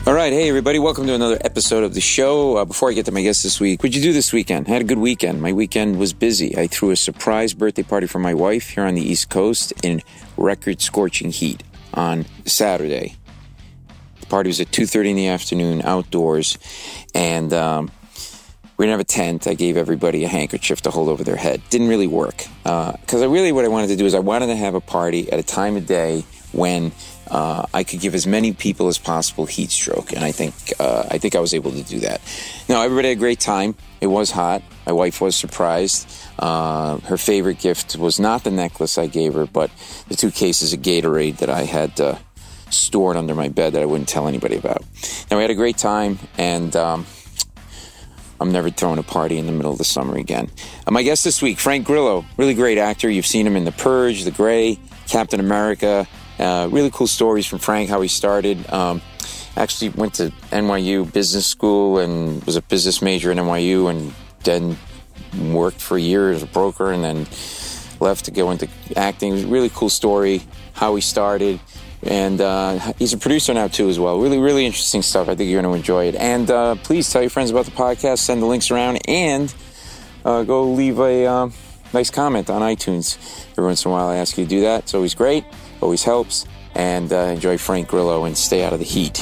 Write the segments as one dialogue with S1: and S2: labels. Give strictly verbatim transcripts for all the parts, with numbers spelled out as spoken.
S1: All right. Hey, everybody. Welcome to another episode of the show. Uh, before I get to my guest this week, what'd you do this weekend? I had a good weekend. My weekend was busy. I threw a surprise birthday party for my wife here on the East Coast in record scorching heat on Saturday. The party was at two thirty in the afternoon outdoors, and um, we didn't have a tent. I gave everybody a handkerchief to hold over their head. Didn't really work because uh, I really what I wanted to do is I wanted to have a party at a time of day when uh, I could give as many people as possible heat stroke, and I think uh, I think I was able to do that. Now, everybody had a great time. It was hot. My wife was surprised. Uh, her favorite gift was not the necklace I gave her, but the two cases of Gatorade that I had uh, stored under my bed that I wouldn't tell anybody about. Now, we had a great time, and um, I'm never throwing a party in the middle of the summer again. Uh, my guest this week, Frank Grillo, really great actor. You've seen him in The Purge, The Gray, Captain America. Uh, really cool stories from Frank, how he started. Um, actually went to N Y U business school and was a business major at N Y U, and then worked for a year as a broker and then left to go into acting. It was a really cool story, how he started. And uh, he's a producer now, too, as well. Really, really interesting stuff. I think you're going to enjoy it. And uh, please tell your friends about the podcast, send the links around, and uh, go leave a um, nice comment on iTunes. Every once in a while I ask you to do that. It's always great. Always helps. And uh, enjoy Frank Grillo and stay out of the heat.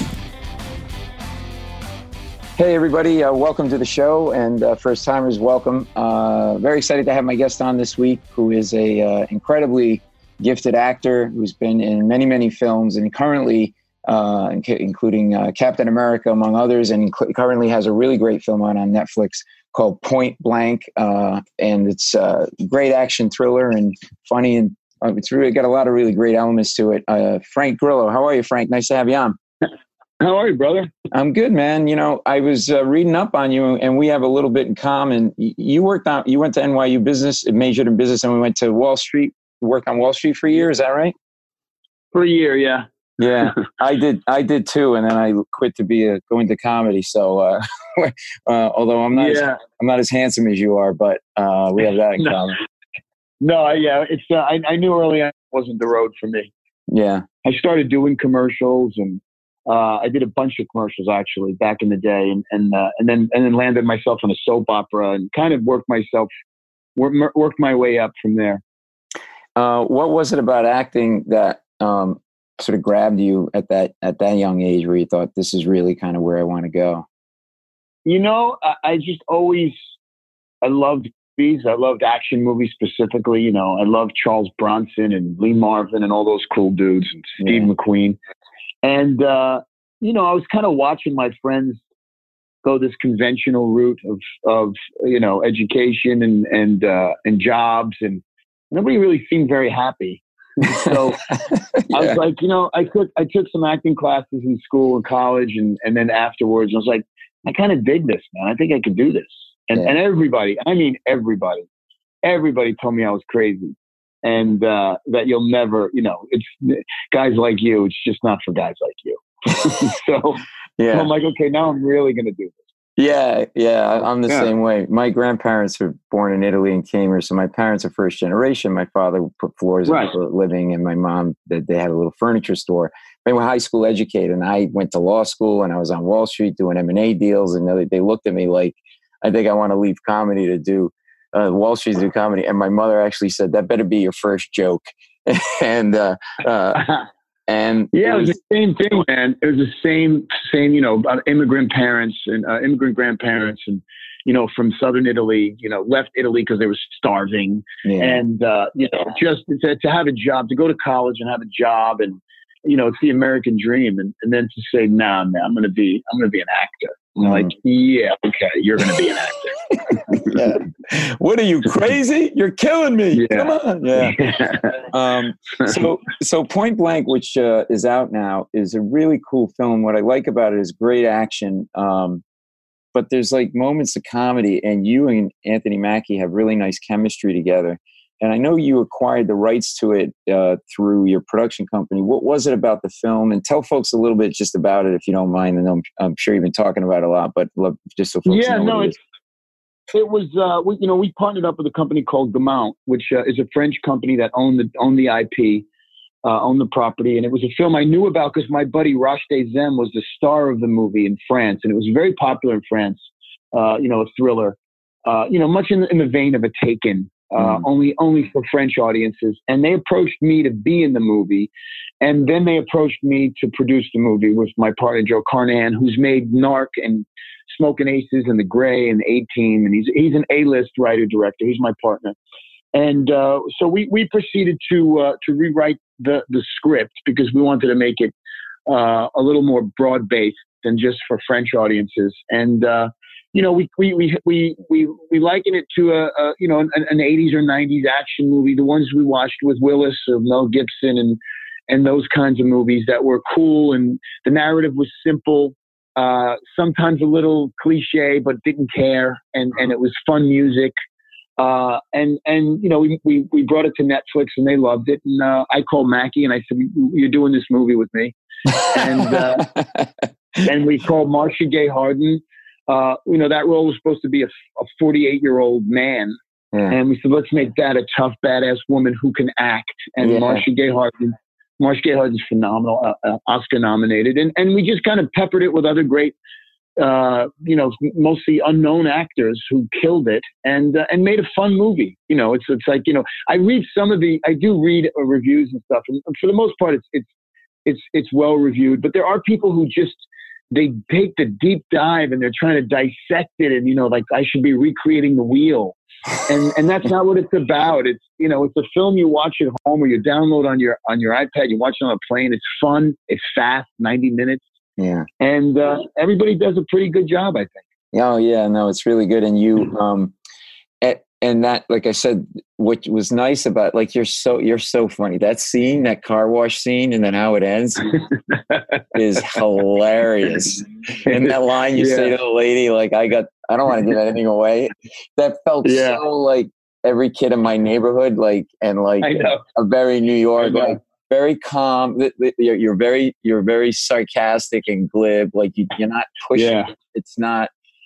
S1: Hey, everybody. Uh, welcome to the show. And uh, first-timers, welcome. Uh, very excited to have my guest on this week, who is a uh, incredibly gifted actor who's been in many, many films, and currently, uh, including uh, Captain America, among others, and inc- currently has a really great film on on Netflix called Point Blank. Uh, and it's a great action thriller and funny, and Uh, it's really got a lot of really great elements to it. Uh, Frank Grillo, how are you, Frank? Nice to have you on.
S2: How are you, brother?
S1: I'm good, man. You know, I was uh, reading up on you, and we have a little bit in common. You worked on, you went to N Y U business, majored in business, and we went to Wall Street. Worked on Wall Street for a year. Is that right?
S2: For a year, yeah.
S1: Yeah, I did. I did too, and then I quit to be a go into comedy. So, uh, uh, although I'm not,
S2: yeah.
S1: as, I'm not as handsome as you are, but uh, we have that in
S2: no.
S1: common.
S2: No, yeah, it's. Uh, I, I knew early on it wasn't the road for me.
S1: Yeah,
S2: I started doing commercials, and uh, I did a bunch of commercials actually back in the day, and and uh, and then and then landed myself on a soap opera, and kind of worked myself, work, worked my way up from there.
S1: Uh, what was it about acting that um, sort of grabbed you at that at that young age, where you thought this is really kind of where I want to go?
S2: You know, I, I just always I loved. I loved action movies specifically. You know, I loved Charles Bronson and Lee Marvin and all those cool dudes, and Steve yeah. McQueen. And, uh, you know, I was kind of watching my friends go this conventional route of, of you know, education and, and, uh, and jobs. And nobody really seemed very happy. So yeah. I was like, you know, I took, I took some acting classes in school and college. And, and then afterwards I was like, I kind of dig this, man. I think I could do this. And, yeah. and everybody, I mean, everybody, everybody told me I was crazy, and uh, that you'll never, you know, it's guys like you. It's just not for guys like you. so, yeah. so I'm like, okay, now I'm really going to do this.
S1: Yeah. Yeah. I'm the
S2: yeah.
S1: same way. My grandparents were born in Italy and came here. So my parents are first generation. My father put floors right. in for a living, and my mom, they, they had a little furniture store. They were high school educated, and I went to law school, and I was on Wall Street doing M and A deals. And they, they looked at me like, I think I want to leave comedy to do uh, Wall Street to do comedy. And my mother actually said, that better be your first joke. and, uh, uh, and
S2: yeah, it was, it was the same thing, man. It was the same, same, you know, about immigrant parents and uh, immigrant grandparents, and, you know, from Southern Italy, you know, left Italy because they were starving. Yeah. And, uh, you know, just to, to have a job, to go to college and have a job, and, you know, it's the American dream. And, and then to say, nah, man, I'm going to be, I'm going to be an actor. And mm. like, yeah, okay, you're going to be an actor.
S1: yeah. What are you, crazy? You're killing me. Yeah. Come on. Yeah. yeah. Um, so, so Point Blank, which uh, is out now, is a really cool film. What I like about it is great action. Um, but there's like moments of comedy, and you and Anthony Mackie have really nice chemistry together. And I know you acquired the rights to it uh, through your production company. What was it about the film? And tell folks a little bit just about it, if you don't mind. And I'm, I'm sure you've been talking about it a lot, but love, just so folks
S2: yeah,
S1: know.
S2: Yeah, no,
S1: it,
S2: it, it was, uh, we, you know, we partnered up with a company called Gaumont, which uh, is a French company that owned the, owned the I P. uh, owned the property. And it was a film I knew about because my buddy Roche Zem was the star of the movie in France. And it was very popular in France, uh, you know, a thriller, uh, you know, much in, in the vein of a Taken, uh, mm. only, only for French audiences. And they approached me to be in the movie. And then they approached me to produce the movie with my partner, Joe Carnahan, who's made Narc and Smoking Aces and The Gray and A-Team. And he's, he's an A-list writer director. He's my partner. And uh, so we, we proceeded to uh, to rewrite the, the script because we wanted to make it uh, a little more broad-based than just for French audiences. And, uh, you know, we we we we we, we liken it to a, a you know an, an eighties or nineties action movie, the ones we watched with Willis or Mel Gibson and and those kinds of movies that were cool and the narrative was simple, uh, sometimes a little cliche, but didn't care, and and it was fun music. Uh, and, and, you know, we, we, we brought it to Netflix and they loved it. And, uh, I called Mackie and I said, you're doing this movie with me. And, uh, and we called Marcia Gay Harden. Uh, you know, that role was supposed to be a, a forty-eight year old man. Yeah. And we said, let's make that a tough, badass woman who can act. And yeah. Marcia Gay Harden, Marcia Gay Harden's phenomenal, uh, uh, Oscar nominated. And, and we just kind of peppered it with other great, uh, you know, mostly unknown actors who killed it and, uh, and made a fun movie. You know, it's, it's like, you know, I read some of the, I do read uh, reviews and stuff. And for the most part, it's, it's, it's, it's well reviewed, but there are people who just, they take the deep dive and they're trying to dissect it. And, you know, like I should be recreating the wheel. And, and that's not what it's about. It's, you know, it's a film you watch at home or you download on your, on your iPad, you watch it on a plane. It's fun. It's fast, ninety minutes.
S1: Yeah.
S2: And uh, everybody does a pretty good job, I think.
S1: Oh, yeah. No, it's really good. And you, um, and, and that, like I said, what was nice about, like, you're so, you're so funny. That scene, that car wash scene, and then how it ends is hilarious. And that line you yeah. say to the lady, like, I got, I don't want to give anything away. That felt yeah. so like every kid in my neighborhood, like, and like a very New York, like, very calm. You're, you're very, you're very sarcastic and glib. Like you, you're not pushing. Yeah. It's not,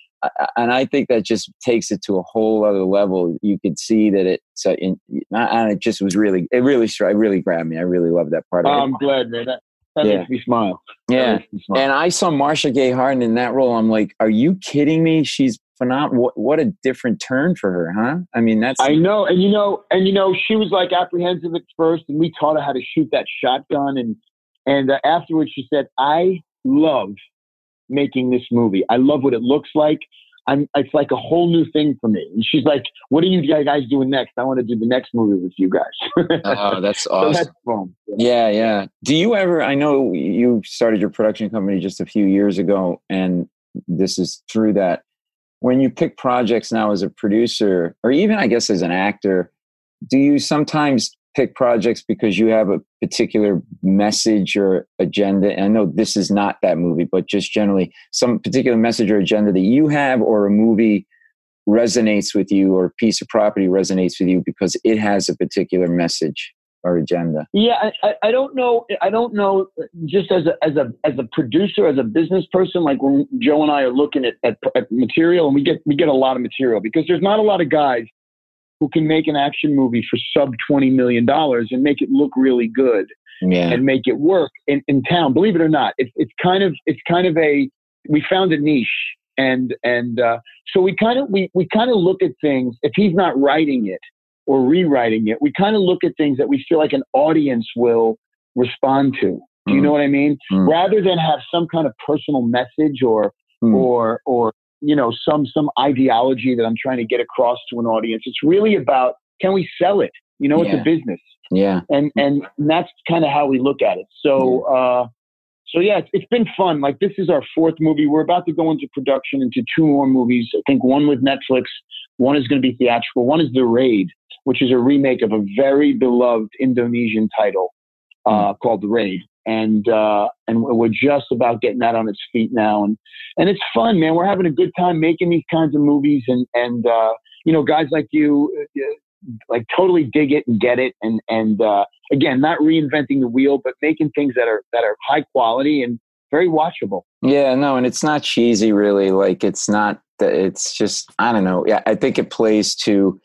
S1: and I think that just takes it to a whole other level. You could see that it's, uh, in, and it just was really, it really, it really grabbed me. I really love that part of
S2: oh,
S1: it.
S2: I'm glad, man. That, that
S1: yeah.
S2: makes me smile.
S1: Yeah.
S2: Me smile.
S1: And I saw Marcia Gay Harden in that role. I'm like, are you kidding me? She's phenomenal. What, what a different turn for her, huh? I mean, that's.
S2: I know. And, you know, and, you know, she was like apprehensive at first and we taught her how to shoot that shotgun. And, and uh, afterwards she said, I love making this movie. I love what it looks like. I'm, it's like a whole new thing for me. And she's like, what are you guys doing next? I want to do the next movie with you guys.
S1: Oh, that's awesome.
S2: So that's fun.
S1: Yeah. yeah, yeah. Do you ever, I know you started your production company just a few years ago, and this is through that. When you pick projects now as a producer, or even I guess as an actor, do you sometimes pick projects because you have a particular message or agenda? And I know this is not that movie, but just generally some particular message or agenda that you have, or a movie resonates with you, or a piece of property resonates with you because it has a particular message or agenda.
S2: Yeah, I, I don't know. I don't know. Just as a as a as a producer, as a business person, like when Joe and I are looking at, at, at material, and we get we get a lot of material because there's not a lot of guys who can make an action movie for sub twenty million dollars and make it look really good
S1: yeah.
S2: and make it work in, in town. Believe it or not, it's it's kind of it's kind of a we found a niche, and and uh, so we kind of we we kind of look at things. If he's not writing it or rewriting it, we kind of look at things that we feel like an audience will respond to. Do you mm. know what I mean?
S1: Mm.
S2: Rather than have some kind of personal message or mm. or or you know, some, some ideology that I'm trying to get across to an audience. It's really about, can we sell it? You know,
S1: yeah.
S2: it's a business.
S1: Yeah.
S2: And, and that's kind of how we look at it. So, yeah. uh, so yeah, it's, it's been fun. Like, this is our fourth movie. We're about to go into production into two more movies. I think one with Netflix, one is going to be theatrical. One is The Raid, which is a remake of a very beloved Indonesian title, uh, mm. called The Raid. And, uh, and we're just about getting that on its feet now. And, and it's fun, man. We're having a good time making these kinds of movies. And, and, uh, you know, guys like you, uh, like totally dig it and get it. And, and, uh, again, not reinventing the wheel, but making things that are, that are high quality and very watchable.
S1: Yeah, no. And it's not cheesy really. Like it's not, it's just, I don't know. Yeah. I think it plays to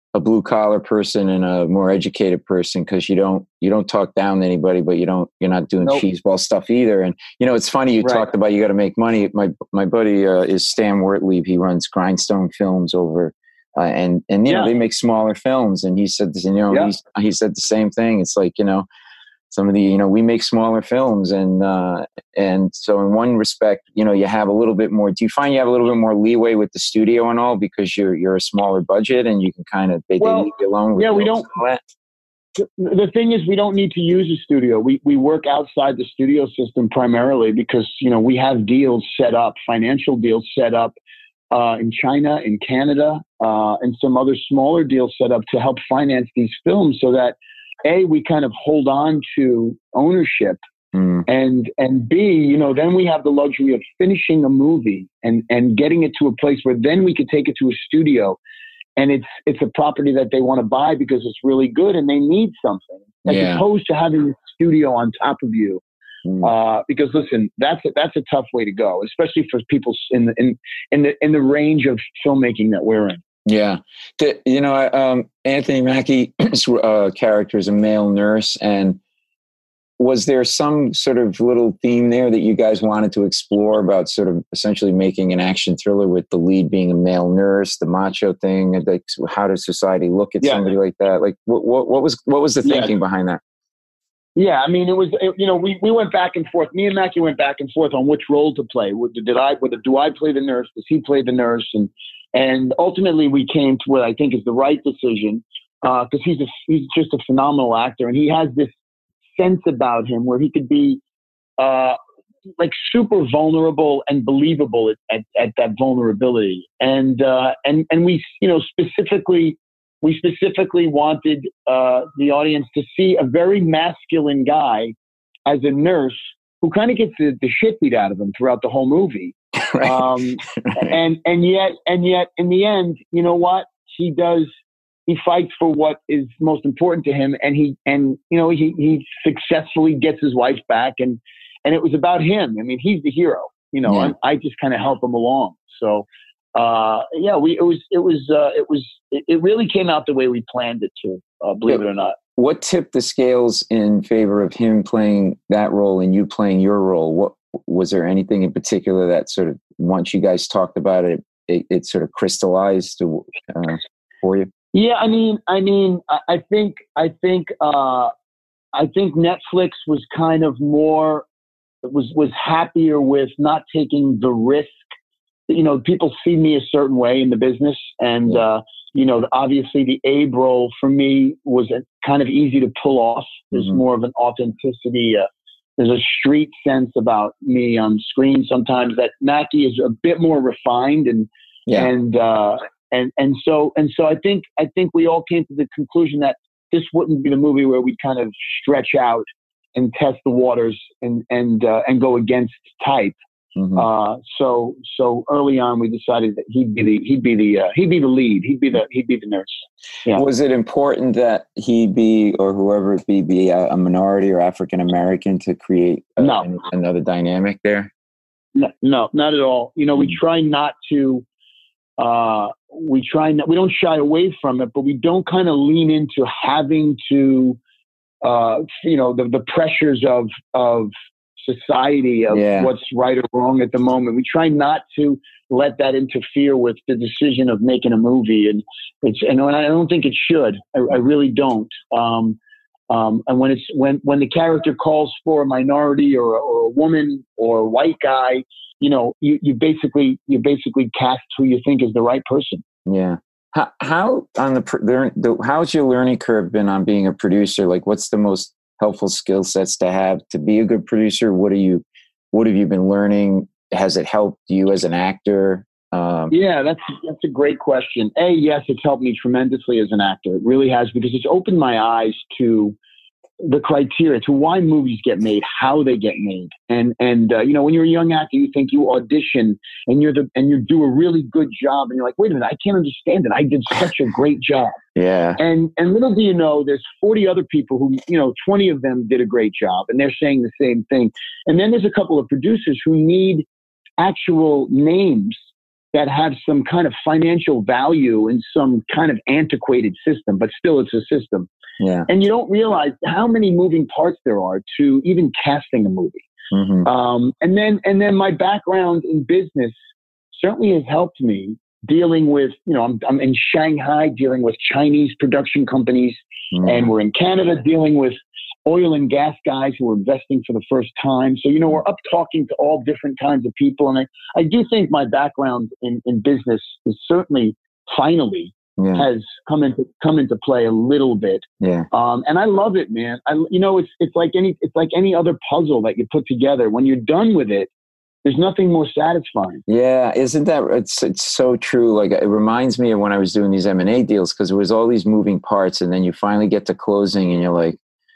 S1: a blue collar person and a more educated person, because you don't you don't talk down to anybody, but you don't you're not doing nope. cheeseball stuff either. And you know, it's funny you right. talked about you got to make money. My my buddy uh, is Stan Wertlieb. He runs Grindstone Films over, uh, and and you yeah. know they make smaller films. And he said, you know, yeah. he's, he said the same thing. It's like, you know, some of the, you know, we make smaller films, and uh, and so in one respect, you know, you have a little bit more. Do you find you have a little bit more leeway with the studio and all, because you're you're a smaller budget and you can kind of they, well, they leave you alone with
S2: yeah, we don't. The thing is, we don't need to use a studio. We we work outside the studio system primarily because, you know, we have deals set up, financial deals set up uh, in China, in Canada, uh, and some other smaller deals set up to help finance these films, so that A, we kind of hold on to ownership, mm. and and B, you know, then we have the luxury of finishing a movie and and getting it to a place where then we could take it to a studio, and it's it's a property that they want to buy because it's really good and they need something, as yeah. opposed to having a studio on top of you. Mm. Uh, because listen, that's a, that's a tough way to go, especially for people in the in in the in the range of filmmaking that we're in.
S1: Yeah. The, you know, um, Anthony Mackie's uh, character is a male nurse. And was there some sort of little theme there that you guys wanted to explore about sort of essentially making an action thriller with the lead being a male nurse, the macho thing? Like, how does society look at yeah. somebody like that? Like, what, what, what was what was the thinking yeah. behind that?
S2: Yeah, I mean, it was, it, you know, we, we went back and forth. Me and Mackie went back and forth on which role to play. Did I, whether, do I play the nurse? Does he play the nurse? And And ultimately, we came to what I think is the right decision, because uh, he's a, he's just a phenomenal actor, and he has this sense about him where he could be uh, like super vulnerable and believable at, at, at that vulnerability. And uh, and and we, you know, specifically we specifically wanted uh, the audience to see a very masculine guy as a nurse who kind of gets the, the shit beat out of him throughout the whole movie. Right. Um, and, and yet, and yet in the end, you know what? He does, he fights for what is most important to him. And he, and, you know, he, he successfully gets his wife back, and, and it was about him. I mean, he's the hero, you know, yeah. I, I just kind of help him along. So, uh, yeah, we, it was, it was, uh, it was, it, it really came out the way we planned it to, uh, believe yeah. it or not.
S1: What tipped the scales in favor of him playing that role and you playing your role? What, was there anything in particular that sort of, once you guys talked about it, it, it sort of crystallized uh, for you?
S2: Yeah, I mean, I mean, I think, I think, uh, I think Netflix was kind of more, was was happier with not taking the risk. You know, people see me a certain way in the business, and yeah. uh, you know, obviously the Abe role for me was a, kind of easy to pull off. There's mm-hmm. more of an authenticity. Uh, There's a street sense about me on screen sometimes that Mackie is a bit more refined, and yeah. and uh, and and so and so I think I think we all came to the conclusion that this wouldn't be the movie where we kind of stretch out and test the waters and and uh, and go against type. Mm-hmm. Uh, so so early on, we decided that he'd be the he'd be the uh, he'd be the lead. He'd be the he'd be the nurse. Yeah.
S1: Was it important that he be, or whoever it be, be a, a minority or African American to create a,
S2: no.
S1: an, another dynamic there?
S2: No, no, not at all. You know, we try not to. Uh, we try not. We don't shy away from it, but we don't kind of lean into having to. Uh, you know, the the pressures of of. society of yeah. what's right or wrong at the moment. We try not to let that interfere with the decision of making a movie, and it's and I don't think it should. I, I really don't. Um, um, and when it's when when the character calls for a minority or a, or a woman or a white guy, you know, you, you basically you basically cast who you think is the right person.
S1: Yeah. How how on the, the how's your learning curve been on being a producer? Like, what's the most helpful skill sets to have to be a good producer? What are you, what have you been learning? Has it helped you as an actor? Um,
S2: yeah, that's, that's a great question. A, yes, it's helped me tremendously as an actor. It really has, because it's opened my eyes to the criteria, to why movies get made, how they get made. And, and, uh, you know, when you're a young actor, you think you audition and you're the, and you do a really good job. And you're like, wait a minute, I can't understand it. I did such a great job.
S1: Yeah.
S2: And, and little do you know, there's forty other people who, you know, twenty of them did a great job and they're saying the same thing. And then there's a couple of producers who need actual names that have some kind of financial value in some kind of antiquated system, but still it's a system.
S1: Yeah.
S2: And you don't realize how many moving parts there are to even casting a movie.
S1: Mm-hmm.
S2: Um, and then, and then my background in business certainly has helped me dealing with, you know, I'm, I'm in Shanghai dealing with Chinese production companies, mm-hmm. and we're in Canada dealing with oil and gas guys who are investing for the first time. So, you know, we're up talking to all different kinds of people. And I, I do think my background in, in business is certainly finally yeah. has come into, come into play a little bit.
S1: Yeah.
S2: Um, and I love it, man. I, you know, it's, it's like any, it's like any other puzzle that you put together. When you're done with it, there's nothing more satisfying.
S1: Yeah. Isn't that, it's, it's so true. Like it reminds me of when I was doing these M and A deals, because there was all these moving parts, and then you finally get to closing and you're like,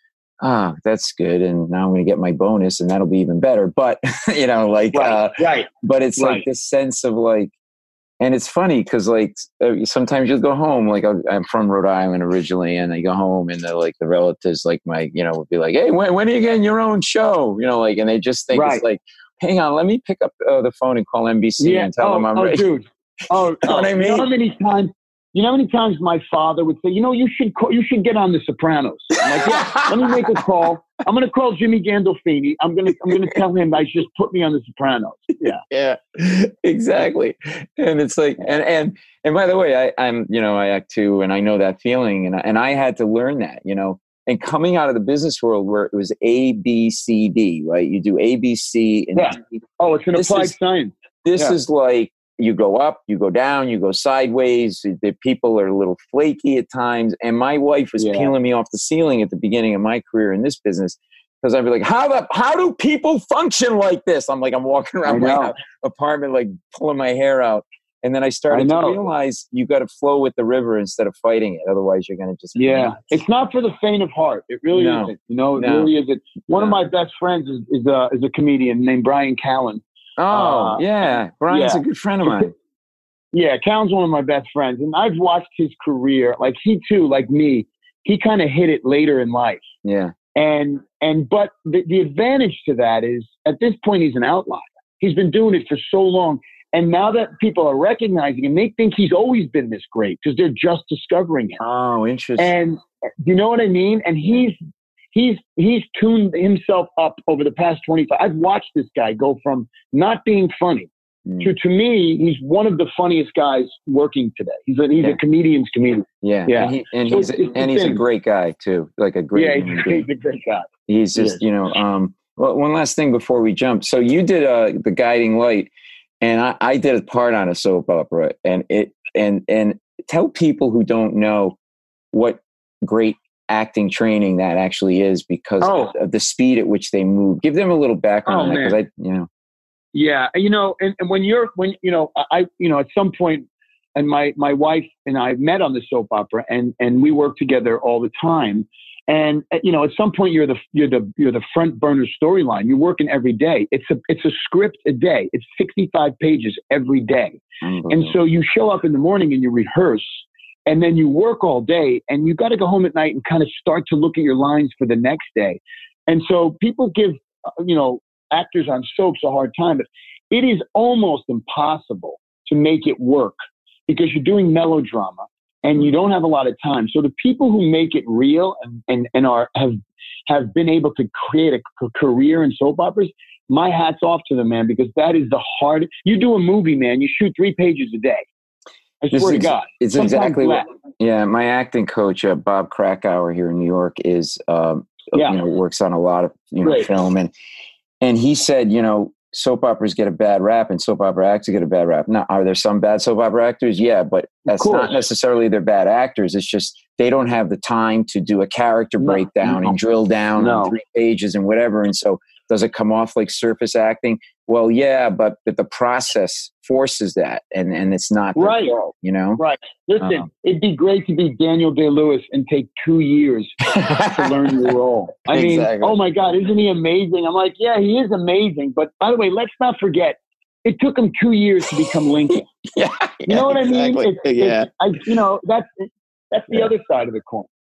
S1: ah, that's good. And now I'm going to get my bonus, and that'll be even better. But, you know, like,
S2: right,
S1: uh,
S2: right.
S1: but it's
S2: right.
S1: like this sense of like, and it's funny because like uh, sometimes you'll go home, like I'm from Rhode Island originally, and I go home and they're like the relatives, like my, you know, would be like, hey, when, when are you getting your own show? You know, like, and they just think
S2: right.
S1: it's like, hang on, let me pick up uh, the phone and call N B C
S2: yeah.
S1: and tell
S2: oh,
S1: them I'm
S2: oh,
S1: ready.
S2: Dude. Oh,
S1: you know
S2: oh,
S1: what I mean?
S2: You know how many times, you know how many times my father would say, you know, you should call, you should get on The Sopranos. I'm like, yeah, let me make a call. I'm going to call Jimmy Gandolfini. I'm going to, I'm going to tell him I just put me on The Sopranos. Yeah.
S1: Yeah, exactly. And it's like, and, and, and by the way, I, I'm, you know, I act too, and I know that feeling, and I, and I had to learn that, you know, and coming out of the business world where it was A, B, C, D, right? You do A, B, C, and
S2: yeah.
S1: D.
S2: Oh, it's an
S1: this
S2: applied
S1: is,
S2: science.
S1: This
S2: yeah.
S1: is like, you go up, you go down, you go sideways. The people are a little flaky at times. And my wife was
S2: yeah.
S1: peeling me off the ceiling at the beginning of my career in this business, because I'd be like, how the, how do people function like this? I'm like, I'm walking around my apartment, like pulling my hair out. And then I started
S2: I
S1: to realize you got to flow with the river instead of fighting it. Otherwise you're going to just,
S2: yeah,
S1: nuts.
S2: It's not for the faint of heart. It really
S1: no.
S2: isn't. You know, it
S1: no.
S2: really isn't. One
S1: no.
S2: of my best friends is, is a, is a comedian named Brian Callen.
S1: Oh uh, yeah. Brian's
S2: yeah.
S1: a good friend of mine.
S2: Yeah, Callen's one of my best friends, and I've watched his career. Like he too, like me, he kind of hit it later in life.
S1: Yeah.
S2: And and but the, the advantage to that is at this point he's an outlier. He's been doing it for so long, and now that people are recognizing him, they think he's always been this great because they're just discovering him.
S1: Oh, interesting.
S2: And you know what I mean? And he's he's he's tuned himself up over the past twenty-five. I've watched this guy go from not being funny.
S1: Mm.
S2: To, to me, he's one of the funniest guys working today. He's a, he's
S1: yeah.
S2: a comedian's comedian.
S1: Yeah,
S2: yeah.
S1: And, he, and
S2: so
S1: he's
S2: it's,
S1: a,
S2: it's
S1: and he's
S2: thing.
S1: a great guy too. Like a great.
S2: Yeah, he's, he's a great guy.
S1: He's just yeah. you know. Um, well, one last thing before we jump. So you did uh, the Guiding Light, and I, I did a part on a soap opera, and it and and tell people who don't know what great acting training that actually is, because
S2: oh.
S1: of, of the speed at which they move. Give them a little background
S2: oh,
S1: on that, because I, you know.
S2: Yeah, you know, and, and when you're when you know, I you know, at some point, and my my wife and I met on the soap opera, and and we work together all the time. And you know, at some point, you're the you're the you're the front burner storyline. You're working every day. It's a it's a script a day. It's sixty-five pages every day,
S1: mm-hmm.
S2: and so you show up in the morning and you rehearse. And then you work all day, and you got to go home at night and kind of start to look at your lines for the next day. And so people give, you know, actors on soaps a hard time, but it is almost impossible to make it work because you're doing melodrama and you don't have a lot of time. So the people who make it real and, and, and are have have been able to create a career in soap operas, my hat's off to them, man, because that is the hard. You do a movie, man, you shoot three pages a day. I
S1: This
S2: swear
S1: is,
S2: to God.
S1: It's
S2: Sometimes
S1: exactly
S2: less.
S1: what, yeah, my acting coach, uh, Bob Krakauer here in New York, is, um,
S2: yeah.
S1: you know, works on a lot of, you know,
S2: Great.
S1: film. And, and he said, you know, soap operas get a bad rap and soap opera actors get a bad rap. Now, are there some bad soap opera actors? Yeah, but that's not necessarily they're bad actors. It's just they don't have the time to do a character
S2: no,
S1: breakdown
S2: no.
S1: and drill down
S2: no.
S1: on three pages and whatever. And so does it come off like surface acting? Well, yeah, but, but the process forces that, and, and it's not
S2: right.
S1: fault, you know?
S2: Right. Listen, um, it'd be great to be Daniel Day-Lewis and take two years to learn your role. I
S1: exactly.
S2: mean, oh my God, isn't he amazing? I'm like, yeah, he is amazing. But by the way, let's not forget, it took him two years to become Lincoln.
S1: yeah,
S2: you know what
S1: exactly.
S2: I mean? It's,
S1: yeah.
S2: It's, I, you know, that's that's the yeah. other side of the coin.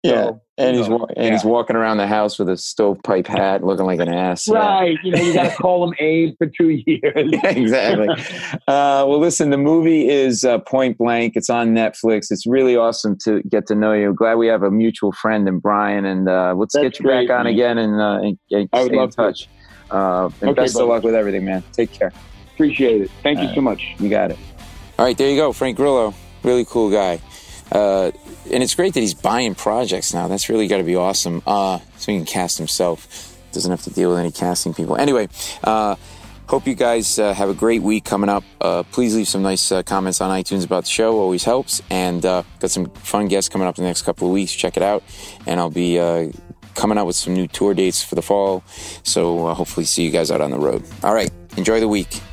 S1: yeah. And he's know, and yeah. he's walking around the house with a stovepipe hat, looking like an ass.
S2: Right. Yeah. You know, you got to call him Abe for two years.
S1: Yeah, exactly. uh, well, listen, the movie is uh, Point Blank. It's on Netflix. It's really awesome to get to know you. Glad we have a mutual friend in Brian, and uh, let's That's get you great, back on man. again and, uh, and, and I would stay love in touch. Uh, and okay, best buddy. of luck with everything, man. Take care.
S2: Appreciate it. Thank All you right. so much.
S1: You got it. All right, there you go. Frank Grillo. Really cool guy. Uh, and it's great that he's buying projects now. That's really got to be awesome. Uh, so he can cast himself. Doesn't have to deal with any casting people. Anyway, uh, hope you guys uh, have a great week coming up. Uh, please leave some nice uh, comments on iTunes about the show. Always helps. And uh, got some fun guests coming up in the next couple of weeks. Check it out. And I'll be uh, coming out with some new tour dates for the fall. So uh, hopefully see you guys out on the road. All right. Enjoy the week.